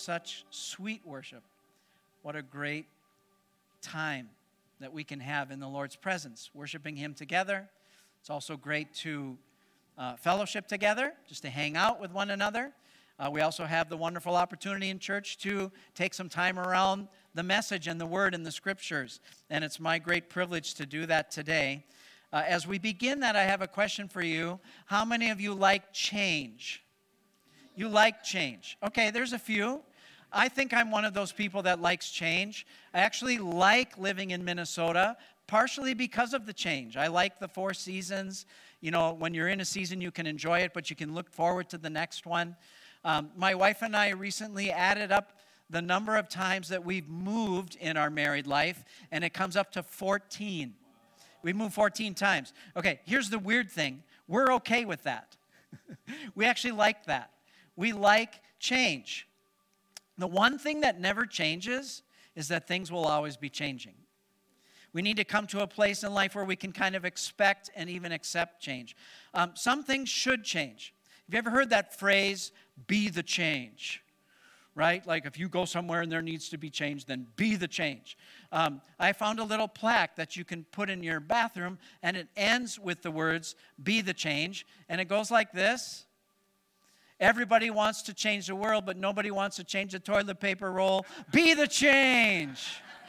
such sweet worship. What a great time that we can have in the Lord's presence, worshiping Him together. It's also great to fellowship together, just to hang out with one another. We also have the wonderful opportunity in church to take some time around the message and the Word and the Scriptures. And it's my great privilege to do that today. As we begin that, I have a question for you. How many of you like change? You like change. Okay, there's a few. I think I'm one of those people that likes change. I actually like living in Minnesota, partially because of the change. I like the 4 seasons. You know, when you're in a season, you can enjoy it, but you can look forward to the next one. My wife and I recently added up the number of times that we've moved in our married life, and it comes up to 14. We moved 14 times. Okay, here's the weird thing. We're okay with that. We actually like that. We like change. The one thing that never changes is that things will always be changing. We need to come to a place in life where we can kind of expect and even accept change. Some things should change. Have you ever heard that phrase, be the change? Right? Like if you go somewhere and there needs to be change, then be the change. I found a little plaque that you can put in your bathroom, and it ends with the words, be the change. And it goes like this. Everybody wants to change the world, but nobody wants to change the toilet paper roll. Be the change.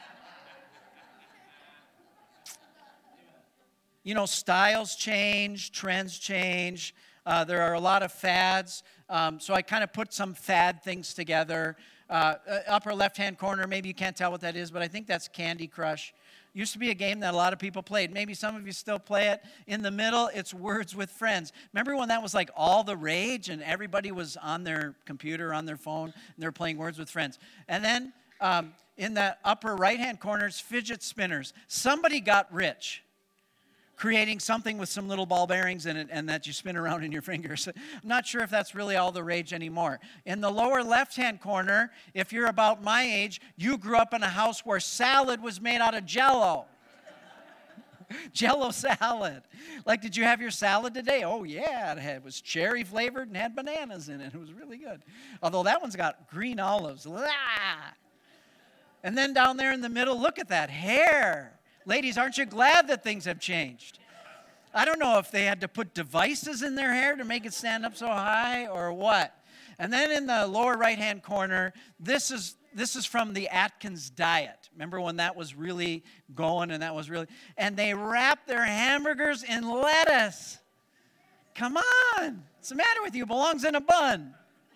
You know, styles change, trends change. There are a lot of fads. So I kind of put some fad things together. Upper left-hand corner, maybe you can't tell what that is, but I think that's Candy Crush. Used to be a game that a lot of people played. Maybe some of you still play it. In the middle, it's Words with Friends. Remember when that was like all the rage and everybody was on their computer, on their phone, and they're playing Words with Friends? And then in the upper right-hand corner, it's fidget spinners. Somebody got rich creating something with some little ball bearings in it and that you spin around in your fingers. I'm not sure if that's really all the rage anymore. In the lower left-hand corner, if you're about my age, you grew up in a house where salad was made out of Jell-O. Jell-O salad. Like, did you have your salad today? Oh, yeah, it was cherry flavored and had bananas in it. It was really good. Although that one's got green olives. And then down there in the middle, look at that hair. Ladies, aren't you glad that things have changed? I don't know if they had to put devices in their hair to make it stand up so high or what. And then in the lower right-hand corner, this is from the Atkins diet. Remember when that was really going and they wrap their hamburgers in lettuce. Come on. What's the matter with you? It belongs in a bun.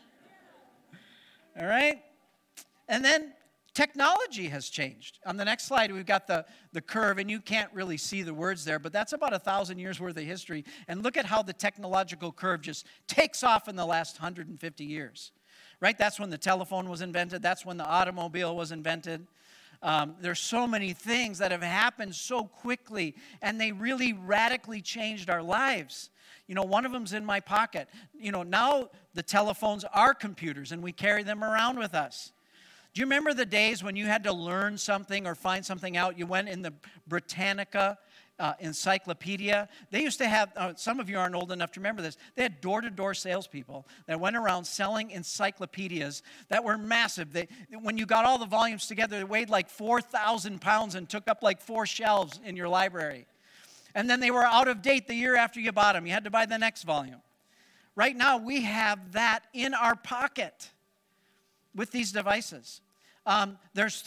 All right? And then technology has changed. On the next slide, we've got the curve, and you can't really see the words there, but that's about 1,000 years worth of history. And look at how the technological curve just takes off in the last 150 years. Right? That's when the telephone was invented. That's when the automobile was invented. There's so many things that have happened so quickly, and they really radically changed our lives. You know, one of them's in my pocket. You know, now the telephones are computers, and we carry them around with us. Do you remember the days when you had to learn something or find something out? You went in the Britannica encyclopedia. They used to have, some of you aren't old enough to remember this, they had door-to-door salespeople that went around selling encyclopedias that were massive. When you got all the volumes together, they weighed like 4,000 pounds and took up like 4 shelves in your library. And then they were out of date the year after you bought them. You had to buy the next volume. Right now, we have that in our pocket with these devices. There's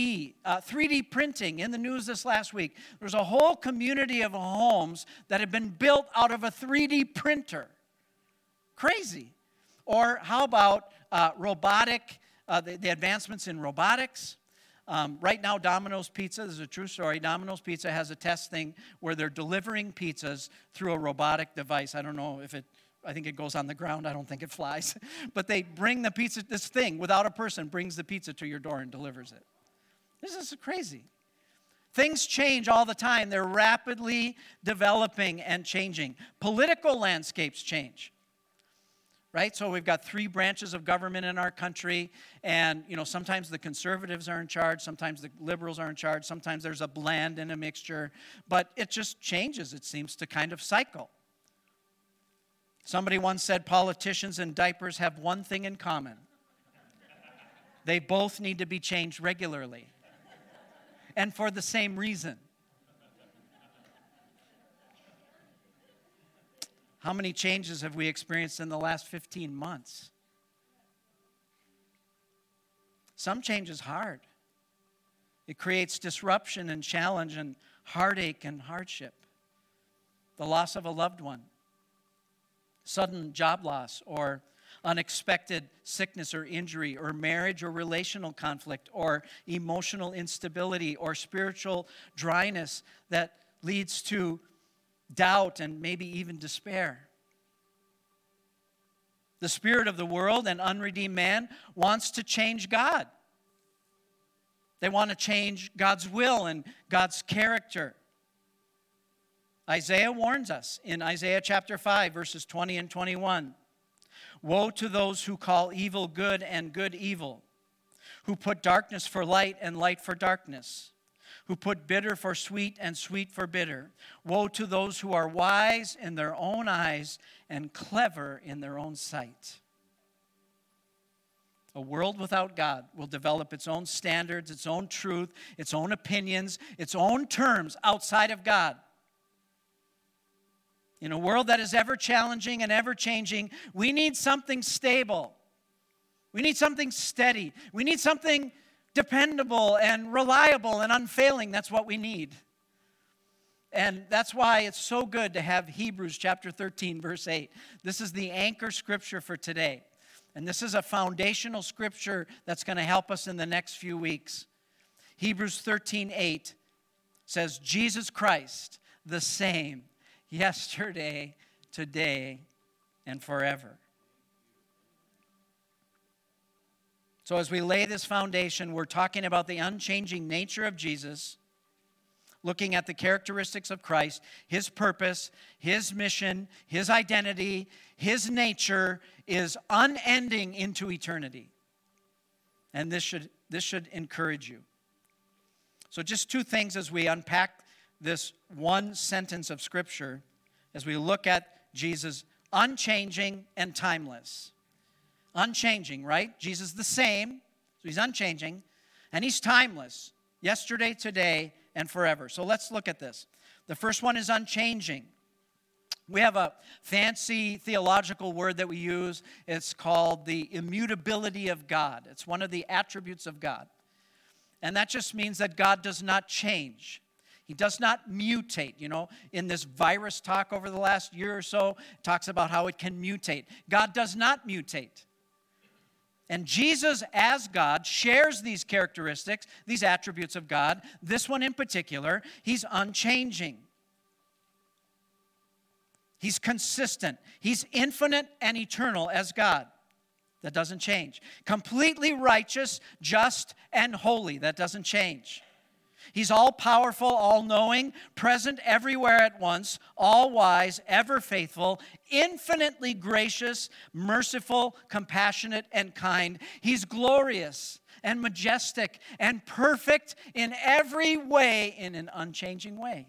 3D printing in the news this last week. There's a whole community of homes that have been built out of a 3D printer. Crazy. Or how about robotic, the advancements in robotics? Right now, Domino's Pizza, this is a true story, Domino's Pizza has a test thing where they're delivering pizzas through a robotic device. I don't know if I think it goes on the ground. I don't think it flies. But they bring the pizza, this thing, without a person, brings the pizza to your door and delivers it. This is crazy. Things change all the time. They're rapidly developing and changing. Political landscapes change. Right? So we've got 3 branches of government in our country. And, you know, sometimes the conservatives are in charge. Sometimes the liberals are in charge. Sometimes there's a blend and a mixture. But it just changes. It seems to kind of cycle. Somebody once said politicians and diapers have one thing in common. They both need to be changed regularly and for the same reason. How many changes have we experienced in the last 15 months? Some change is hard. It creates disruption and challenge and heartache and hardship. The loss of a loved one, sudden job loss, or unexpected sickness or injury, or marriage or relational conflict, or emotional instability, or spiritual dryness that leads to doubt and maybe even despair. The spirit of the world and unredeemed man wants to change God. They want to change God's will and God's character. Isaiah warns us in Isaiah chapter 5, verses 20 and 21. Woe to those who call evil good and good evil, who put darkness for light and light for darkness, who put bitter for sweet and sweet for bitter. Woe to those who are wise in their own eyes and clever in their own sight. A world without God will develop its own standards, its own truth, its own opinions, its own terms outside of God. In a world that is ever challenging and ever changing, we need something stable. We need something steady. We need something dependable and reliable and unfailing. That's what we need. And that's why it's so good to have Hebrews chapter 13, verse 8. This is the anchor scripture for today. And this is a foundational scripture that's going to help us in the next few weeks. Hebrews 13:8 says, Jesus Christ, the same, yesterday, today, and forever. So as we lay this foundation, we're talking about the unchanging nature of Jesus, looking at the characteristics of Christ, his purpose, his mission, his identity, his nature is unending into eternity. And this should encourage you. So just two things as we unpack this one sentence of Scripture, as we look at Jesus, unchanging and timeless. Unchanging, right? Jesus the same, so he's unchanging, and he's timeless, yesterday, today, and forever. So let's look at this. The first one is unchanging. We have a fancy theological word that we use. It's called the immutability of God. It's one of the attributes of God. And that just means that God does not change. He does not mutate. You know, in this virus talk over the last year or so, it talks about how it can mutate. God does not mutate. And Jesus, as God, shares these characteristics, these attributes of God. This one in particular, he's unchanging. He's consistent. He's infinite and eternal as God. That doesn't change. Completely righteous, just, and holy. That doesn't change. He's all-powerful, all-knowing, present everywhere at once, all-wise, ever-faithful, infinitely gracious, merciful, compassionate, and kind. He's glorious and majestic and perfect in every way in an unchanging way.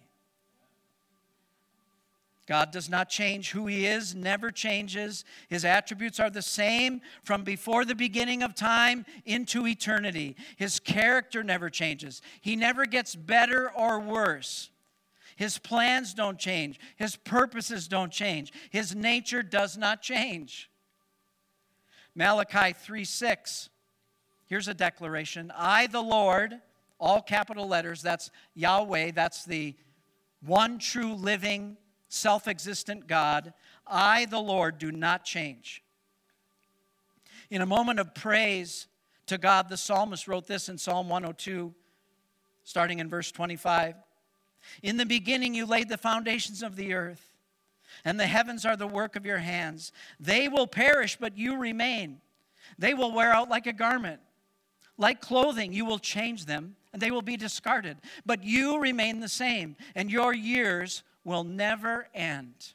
God does not change who he is, never changes. His attributes are the same from before the beginning of time into eternity. His character never changes. He never gets better or worse. His plans don't change. His purposes don't change. His nature does not change. Malachi 3:6. Here's a declaration. I, the Lord, all capital letters, that's Yahweh, that's the one true living self-existent God, I, the Lord, do not change. In a moment of praise to God, the psalmist wrote this in Psalm 102, starting in verse 25. In the beginning you laid the foundations of the earth, and the heavens are the work of your hands. They will perish, but you remain. They will wear out like a garment. Like clothing, you will change them, and they will be discarded. But you remain the same, and your years will never end.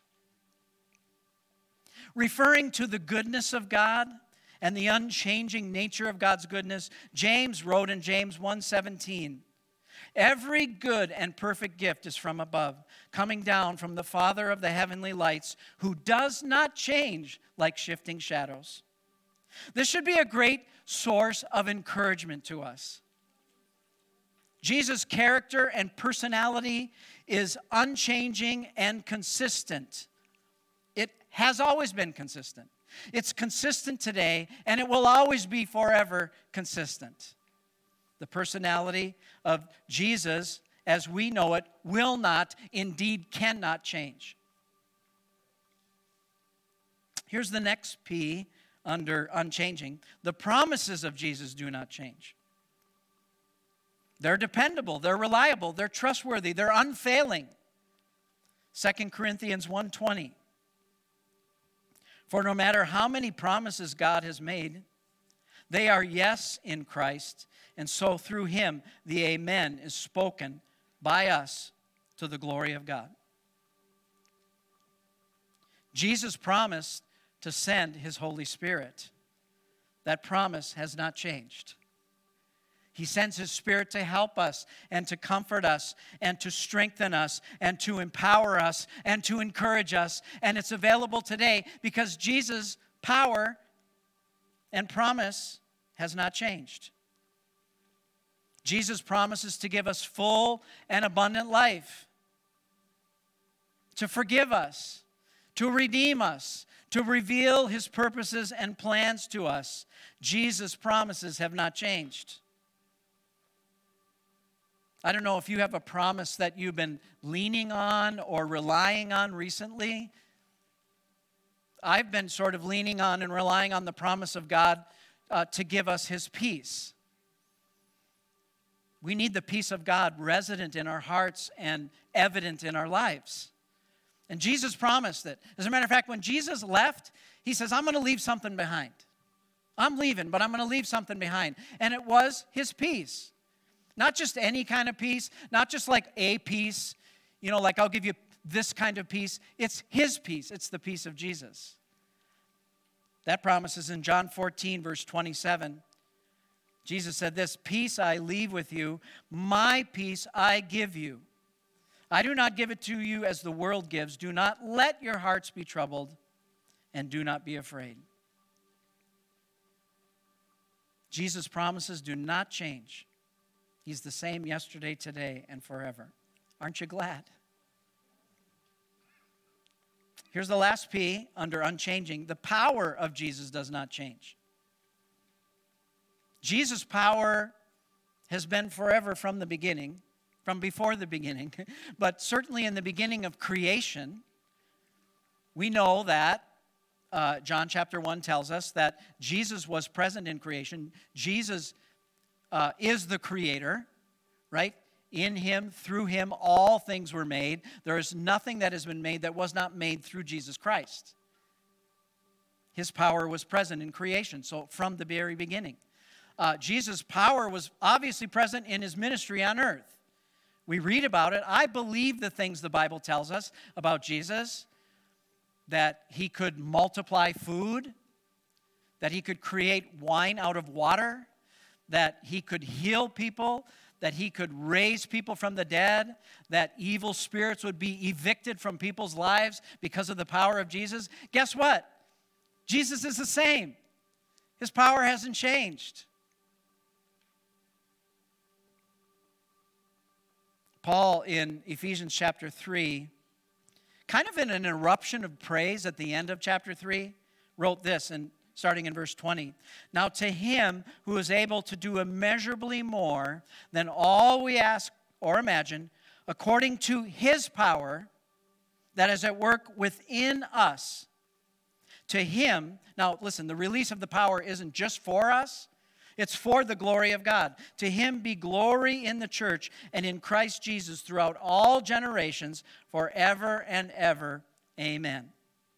Referring to the goodness of God and the unchanging nature of God's goodness, James wrote in James 1:17, every good and perfect gift is from above, coming down from the Father of the heavenly lights, who does not change like shifting shadows. This should be a great source of encouragement to us. Jesus' character and personality is unchanging and consistent. It has always been consistent. It's consistent today, and it will always be forever consistent. The personality of Jesus, as we know it, will not, indeed cannot change. Here's the next P under unchanging. The promises of Jesus do not change. They're dependable, they're reliable, they're trustworthy, they're unfailing. 2 Corinthians 1:20. For no matter how many promises God has made, they are yes in Christ, and so through him the amen is spoken by us to the glory of God. Jesus promised to send his Holy Spirit. That promise has not changed. He sends his Spirit to help us and to comfort us and to strengthen us and to empower us and to encourage us. And it's available today because Jesus' power and promise has not changed. Jesus promises to give us full and abundant life, to forgive us, to redeem us, to reveal his purposes and plans to us. Jesus' promises have not changed. I don't know if you have a promise that you've been leaning on or relying on recently. I've been sort of leaning on and relying on the promise of God to give us his peace. We need the peace of God resident in our hearts and evident in our lives. And Jesus promised it. As a matter of fact, when Jesus left, he says, I'm going to leave something behind. I'm leaving, but I'm going to leave something behind. And it was his peace. Not just any kind of peace, not just like a peace, like I'll give you this kind of peace. It's his peace. It's the peace of Jesus. That promise is in John 14, verse 27. Jesus said this, peace I leave with you, my peace I give you. I do not give it to you as the world gives. Do not let your hearts be troubled, and do not be afraid. Jesus' promises do not change. He's the same yesterday, today, and forever. Aren't you glad? Here's the last P under unchanging. The power of Jesus does not change. Jesus' power has been forever from the beginning, from before the beginning, but certainly in the beginning of creation, we know that John chapter 1 tells us that Jesus was present in creation. Jesus is the creator, right? In him, through him, all things were made. There is nothing that has been made that was not made through Jesus Christ. His power was present in creation, so from the very beginning. Jesus' power was obviously present in his ministry on earth. We read about it. I believe the things the Bible tells us about Jesus, that he could multiply food, that he could create wine out of water, that he could heal people, that he could raise people from the dead, that evil spirits would be evicted from people's lives because of the power of Jesus. Guess what? Jesus is the same. His power hasn't changed. Paul in Ephesians chapter 3, kind of in an eruption of praise at the end of chapter 3, wrote this, and starting in verse 20. Now to him who is able to do immeasurably more than all we ask or imagine, according to his power that is at work within us. To him, now listen, the release of the power isn't just for us, it's for the glory of God. To him be glory in the church and in Christ Jesus throughout all generations, forever and ever. Amen.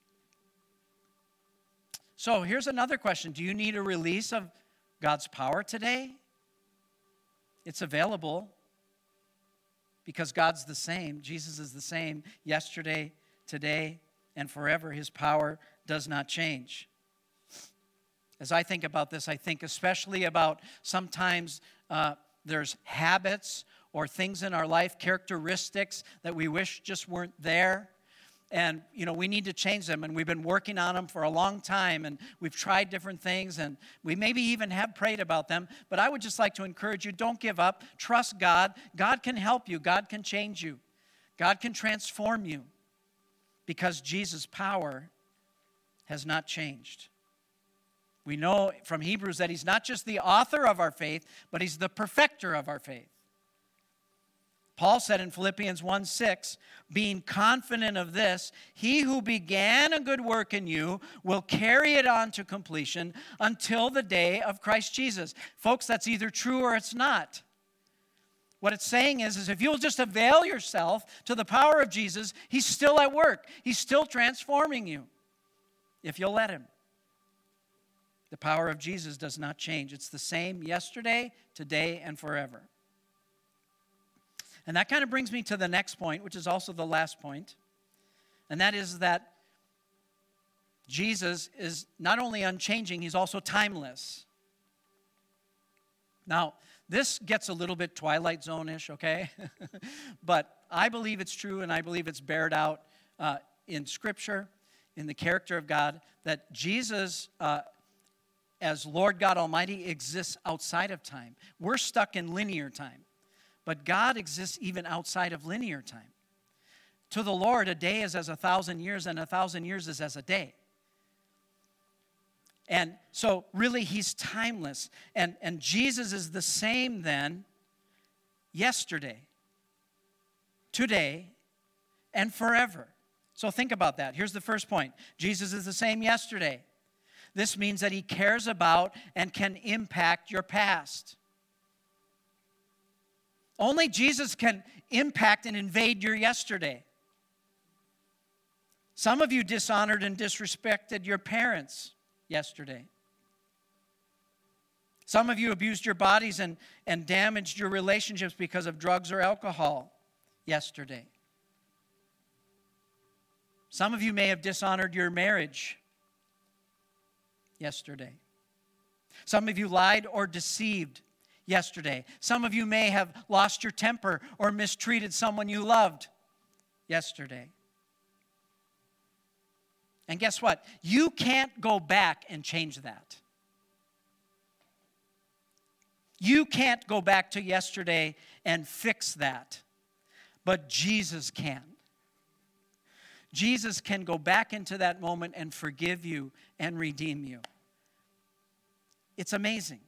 So here's another question. Do you need a release of God's power today? It's available because God's the same. Jesus is the same yesterday, today, and forever. His power does not change. As I think about this, I think especially about sometimes there's habits or things in our life, characteristics that we wish just weren't there. And, we need to change them. And we've been working on them for a long time. And we've tried different things. And we maybe even have prayed about them. But I would just like to encourage you, don't give up. Trust God. God can help you. God can change you. God can transform you. Because Jesus' power has not changed. We know from Hebrews that he's not just the author of our faith, but he's the perfecter of our faith. Paul said in Philippians 1:6, being confident of this, he who began a good work in you will carry it on to completion until the day of Christ Jesus. Folks, that's either true or it's not. What it's saying is if you'll just avail yourself to the power of Jesus, he's still at work. He's still transforming you if you'll let him. The power of Jesus does not change. It's the same yesterday, today, and forever. And that kind of brings me to the next point, which is also the last point. And that is that Jesus is not only unchanging, he's also timeless. Now, this gets a little bit Twilight Zone-ish, okay? But I believe it's true, and I believe it's bared out in Scripture, in the character of God, that Jesus, as Lord God Almighty, exists outside of time. We're stuck in linear time. But God exists even outside of linear time. To the Lord, a day is as 1,000 years, and 1,000 years is as a day. And so, really, he's timeless. And Jesus is the same then, yesterday, today, and forever. So think about that. Here's the first point. Jesus is the same yesterday. This means that he cares about and can impact your past. Only Jesus can impact and invade your yesterday. Some of you dishonored and disrespected your parents yesterday. Some of you abused your bodies and damaged your relationships because of drugs or alcohol yesterday. Some of you may have dishonored your marriage yesterday. Some of you lied or deceived yesterday. Some of you may have lost your temper or mistreated someone you loved yesterday. And guess what? You can't go back and change that. You can't go back to yesterday and fix that. But Jesus can. Jesus can go back into that moment and forgive you and redeem you. It's amazing.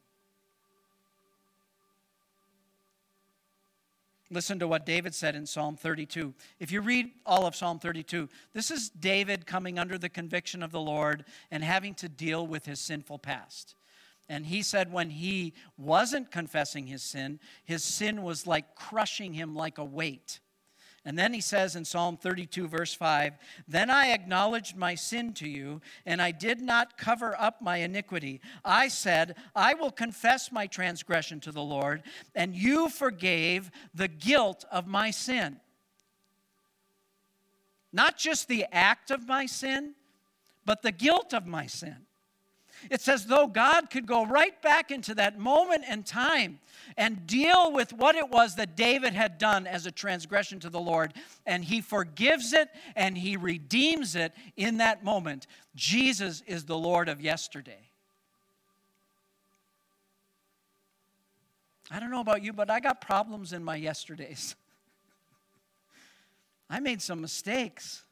Listen to what David said in Psalm 32. If you read all of Psalm 32, this is David coming under the conviction of the Lord and having to deal with his sinful past. And he said when he wasn't confessing his sin was like crushing him like a weight. And then he says in Psalm 32, verse 5, then I acknowledged my sin to you, and I did not cover up my iniquity. I said, I will confess my transgression to the Lord, and you forgave the guilt of my sin. Not just the act of my sin, but the guilt of my sin. It's as though God could go right back into that moment in time and deal with what it was that David had done as a transgression to the Lord. And he forgives it and he redeems it in that moment. Jesus is the Lord of yesterday. I don't know about you, but I got problems in my yesterdays. I made some mistakes.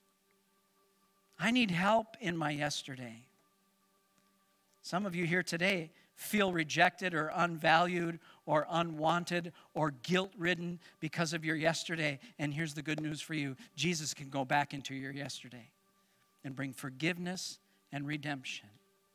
I need help in my yesterday. Some of you here today feel rejected or unvalued or unwanted or guilt-ridden because of your yesterday. And here's the good news for you. Jesus can go back into your yesterday and bring forgiveness and redemption.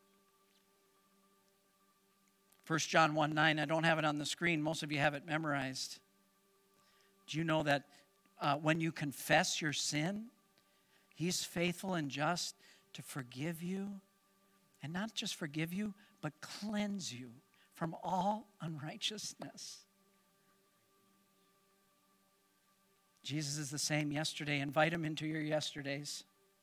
1 John 1:9, I don't have it on the screen. Most of you have it memorized. Do you know that when you confess your sin, he's faithful and just to forgive you? And not just forgive you, but cleanse you from all unrighteousness. Jesus is the same yesterday. Invite him into your yesterdays.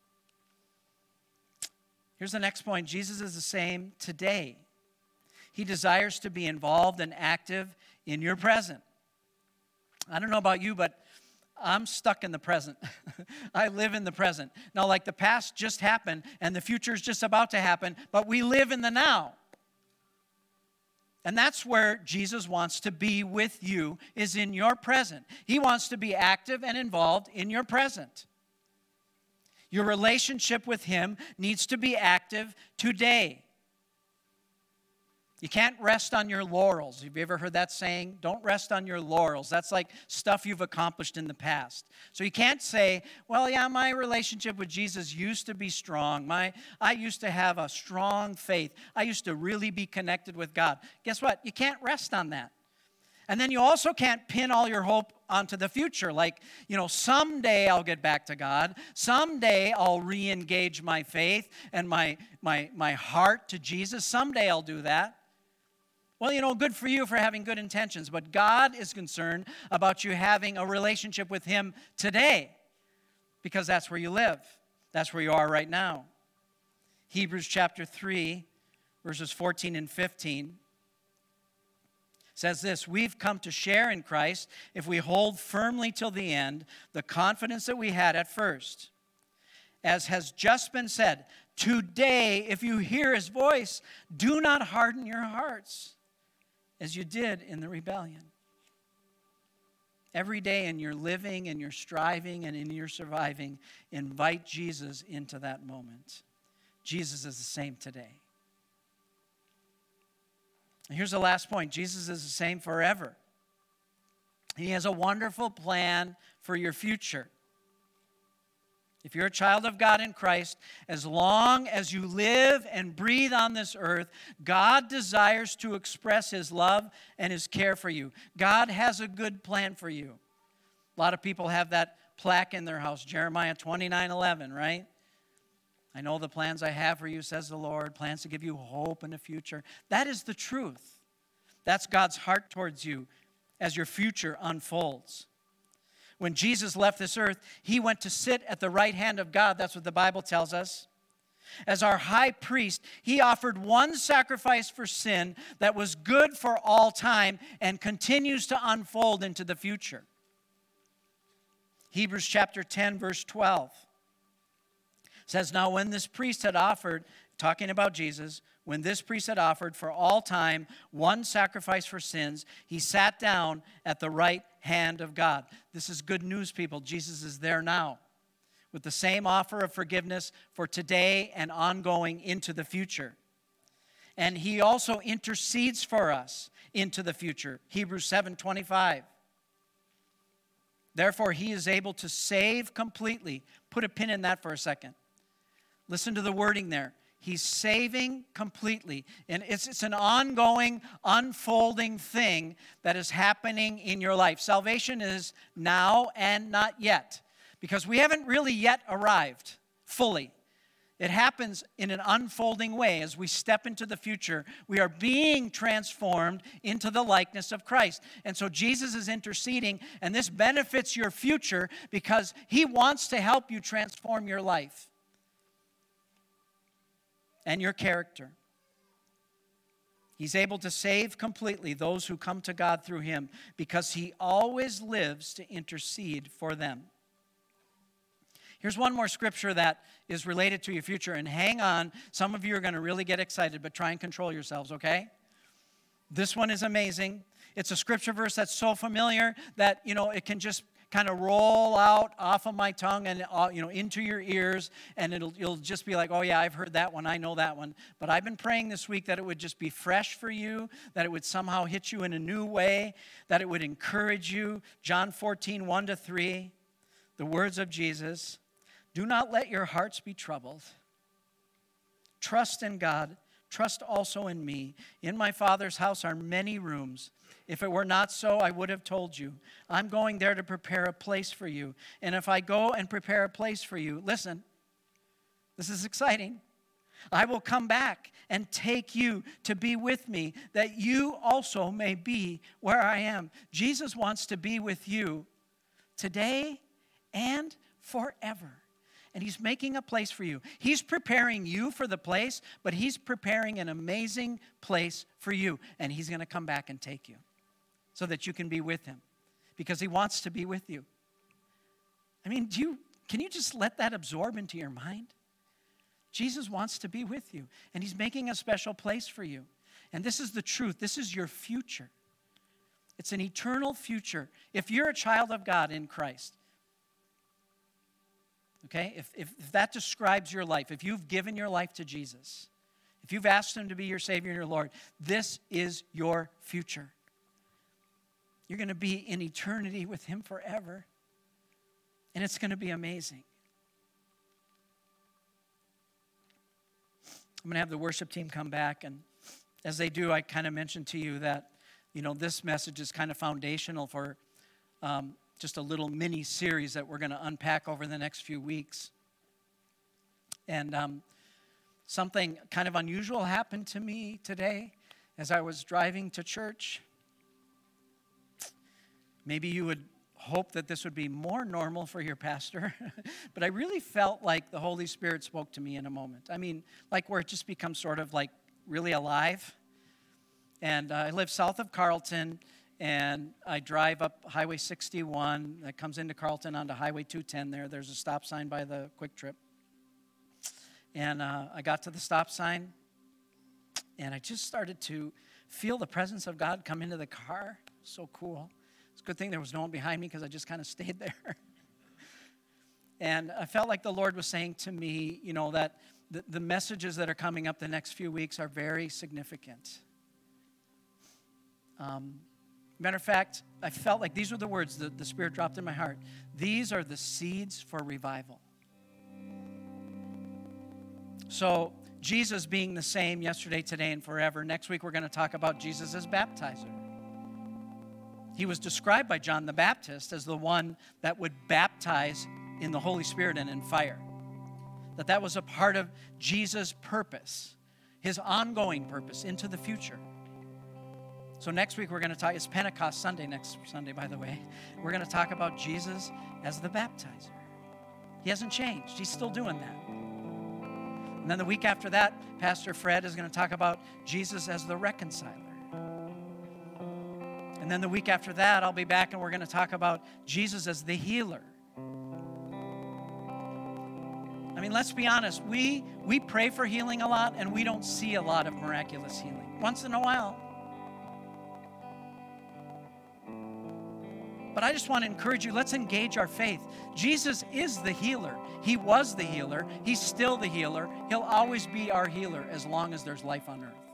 Here's the next point. Jesus is the same today. He desires to be involved and active in your present. I don't know about you, but I'm stuck in the present. I live in the present. Now, like the past just happened and the future is just about to happen, but we live in the now. And that's where Jesus wants to be with you, is in your present. He wants to be active and involved in your present. Your relationship with Him needs to be active today. You can't rest on your laurels. Have you ever heard that saying? Don't rest on your laurels. That's like stuff you've accomplished in the past. So you can't say, well, yeah, my relationship with Jesus used to be strong. I used to have a strong faith. I used to really be connected with God. Guess what? You can't rest on that. And then you also can't pin all your hope onto the future. Like, someday I'll get back to God. Someday I'll re-engage my faith and my heart to Jesus. Someday I'll do that. Well, good for you for having good intentions, but God is concerned about you having a relationship with Him today, because that's where you live. That's where you are right now. Hebrews chapter 3, verses 14 and 15 says this: we've come to share in Christ if we hold firmly till the end the confidence that we had at first. As has just been said, today, if you hear His voice, do not harden your hearts as you did in the rebellion. Every day in your living and your striving and in your surviving, invite Jesus into that moment. Jesus is the same today. And here's the last point. Jesus is the same forever. He has a wonderful plan for your future. If you're a child of God in Christ, as long as you live and breathe on this earth, God desires to express His love and His care for you. God has a good plan for you. A lot of people have that plaque in their house, Jeremiah 29:11, right? I know the plans I have for you, says the Lord, plans to give you hope in the future. That is the truth. That's God's heart towards you as your future unfolds. When Jesus left this earth, He went to sit at the right hand of God. That's what the Bible tells us. As our high priest, He offered one sacrifice for sin that was good for all time and continues to unfold into the future. Hebrews chapter 10, verse 12 says, now when this priest had offered, talking about Jesus, when this priest had offered for all time one sacrifice for sins, He sat down at the right hand of God. This is good news, people. Jesus is there now with the same offer of forgiveness for today and ongoing into the future. And He also intercedes for us into the future. Hebrews 7:25. Therefore, He is able to save completely. Put a pin in that for a second. Listen to the wording there. He's saving completely. And it's an ongoing, unfolding thing that is happening in your life. Salvation is now and not yet, because we haven't really yet arrived fully. It happens in an unfolding way as we step into the future. We are being transformed into the likeness of Christ. And so Jesus is interceding, and this benefits your future because He wants to help you transform your life and your character. He's able to save completely those who come to God through Him because He always lives to intercede for them. Here's one more scripture that is related to your future, and hang on. Some of you are going to really get excited, but try and control yourselves, okay? This one is amazing. It's a scripture verse that's so familiar that, it can just kind of roll out off of my tongue and into your ears, and you'll just be like, oh yeah, I've heard that one, I know that one. But I've been praying this week that it would just be fresh for you, that it would somehow hit you in a new way, that it would encourage you. John 14, 1-3, the words of Jesus: do not let your hearts be troubled. Trust in God. Trust also in me. In my Father's house are many rooms. If it were not so, I would have told you. I'm going there to prepare a place for you. And if I go and prepare a place for you, listen, this is exciting. I will come back and take you to be with me, that you also may be where I am. Jesus wants to be with you today and forever. And He's making a place for you. He's preparing you for the place, but He's preparing an amazing place for you. And He's going to come back and take you so that you can be with Him, because He wants to be with you. I mean, can you just let that absorb into your mind? Jesus wants to be with you, and he's making a special place for you. And this is the truth. This is your future. It's an eternal future. If you're a child of God in Christ, okay, if that describes your life, if you've given your life to Jesus, if you've asked him to be your Savior and your Lord, this is your future. You're going to be in eternity with him forever. And it's going to be amazing. I'm going to have the worship team come back. And as they do, I kind of mentioned to you that, this message is kind of foundational for just a little mini series that we're going to unpack over the next few weeks. And something kind of unusual happened to me today as I was driving to church. Maybe you would hope that this would be more normal for your pastor, but I really felt like the Holy Spirit spoke to me in a moment. I mean, like where it just becomes sort of like really alive. And I live south of Carlton, and I drive up Highway 61 that comes into Carlton onto Highway 210 there. There's a stop sign by the Quick Trip. And I got to the stop sign, and I just started to feel the presence of God come into the car. So cool. It's a good thing there was no one behind me because I just kind of stayed there. And I felt like the Lord was saying to me, that the messages that are coming up the next few weeks are very significant. Matter of fact, I felt like these were the words that the Spirit dropped in my heart. These are the seeds for revival. So Jesus being the same yesterday, today, and forever. Next week we're going to talk about Jesus as baptizer. He was described by John the Baptist as the one that would baptize in the Holy Spirit and in fire. That was a part of Jesus' purpose, his ongoing purpose into the future. So next week we're going to talk, it's Pentecost Sunday, next Sunday, by the way. We're going to talk about Jesus as the baptizer. He hasn't changed. He's still doing that. And then the week after that, Pastor Fred is going to talk about Jesus as the reconciler. And then the week after that, I'll be back and we're going to talk about Jesus as the healer. I mean, let's be honest. We pray for healing a lot, and we don't see a lot of miraculous healing. Once in a while. But I just want to encourage you, let's engage our faith. Jesus is the healer. He was the healer. He's still the healer. He'll always be our healer as long as there's life on earth.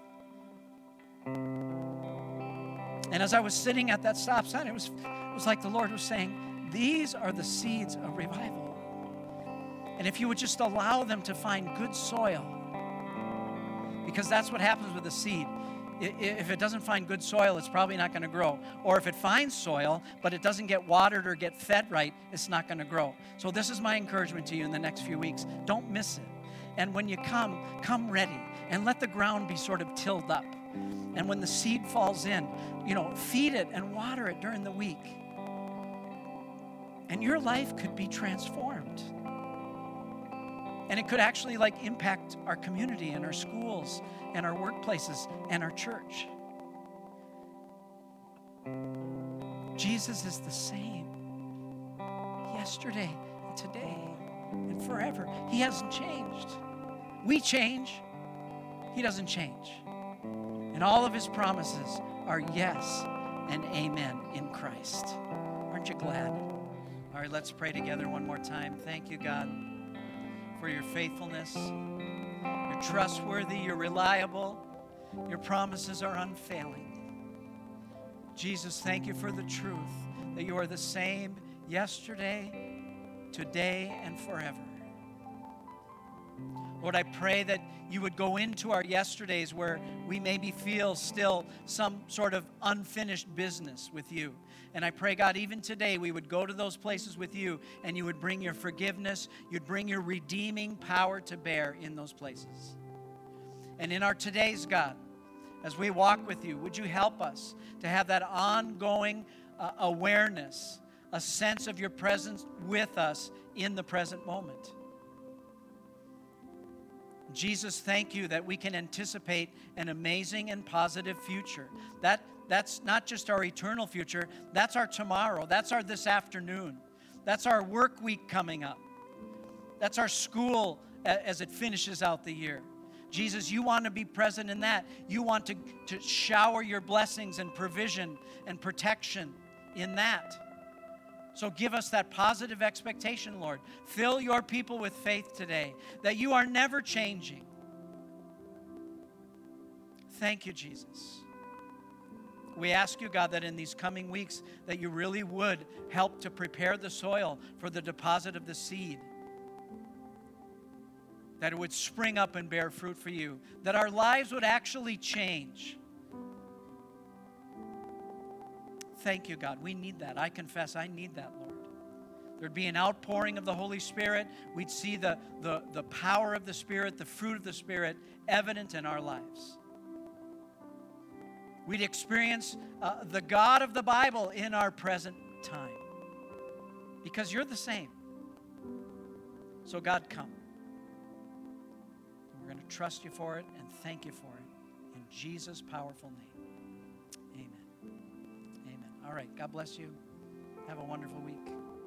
And as I was sitting at that stop sign, it was like the Lord was saying, these are the seeds of revival. And if you would just allow them to find good soil, because that's what happens with a seed. If it doesn't find good soil, it's probably not going to grow. Or if it finds soil, but it doesn't get watered or get fed right, it's not going to grow. So this is my encouragement to you in the next few weeks. Don't miss it. And when you come ready and let the ground be sort of tilled up. And when the seed falls in, feed it and water it during the week. And your life could be transformed. And it could actually impact our community and our schools and our workplaces and our church. Jesus is the same yesterday and today and forever. He hasn't changed. We change. He doesn't change. And all of his promises are yes and amen in Christ. Aren't you glad? All right, let's pray together one more time. Thank you, God, for your faithfulness. You're trustworthy, you're reliable, your promises are unfailing. Jesus, thank you for the truth that you are the same yesterday, today, and forever. Lord, I pray that you would go into our yesterdays where we maybe feel still some sort of unfinished business with you. And I pray, God, even today we would go to those places with you and you would bring your forgiveness, you'd bring your redeeming power to bear in those places. And in our todays, God, as we walk with you, would you help us to have that ongoing awareness, a sense of your presence with us in the present moment. Jesus, thank you that we can anticipate an amazing and positive future. That's not just our eternal future, that's our tomorrow, that's our this afternoon. That's our work week coming up. That's our school as it finishes out the year. Jesus, you want to be present in that. You want to shower your blessings and provision and protection in that. So give us that positive expectation, Lord. Fill your people with faith today that you are never changing. Thank you, Jesus. We ask you, God, that in these coming weeks that you really would help to prepare the soil for the deposit of the seed. That it would spring up and bear fruit for you. That our lives would actually change. Thank you, God. We need that. I confess I need that, Lord. There'd be an outpouring of the Holy Spirit. We'd see the power of the Spirit, the fruit of the Spirit evident in our lives. We'd experience the God of the Bible in our present time. Because you're the same. So God, come. We're going to trust you for it and thank you for it. In Jesus' powerful name. Amen. Amen. All right. God bless you. Have a wonderful week.